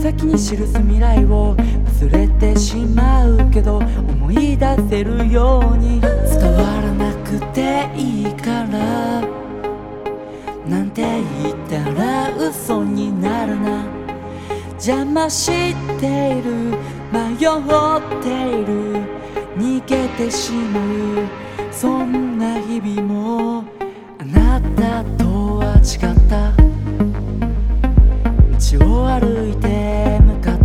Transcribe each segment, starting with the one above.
先に記す未来を忘れてしまうけど、思い出せるように伝わらなくていいからなんて言ったら嘘になるな。邪魔している、迷っている、逃げてしまう、そんな日々もあなたとは違った道を歩いて向かった。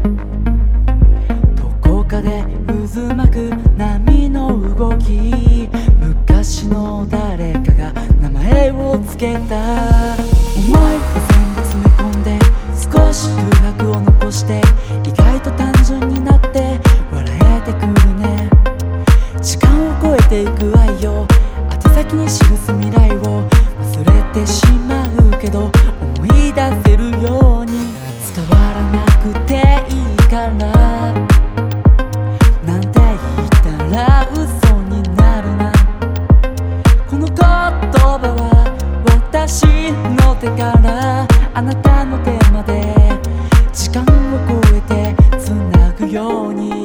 どこかで渦巻く波の動き、昔の誰かが名前をつけた。思いが全部詰め込んで少し空白を残して、意外と単純になって笑えてくるね。時間を超えていく愛よ、宛先に記す未来を忘れてしまうけど、思い出せるように伝わらなくていいからなんて言ったら嘘になるな。この言葉は私の手からあなたの手まで時間を超えてつなぐように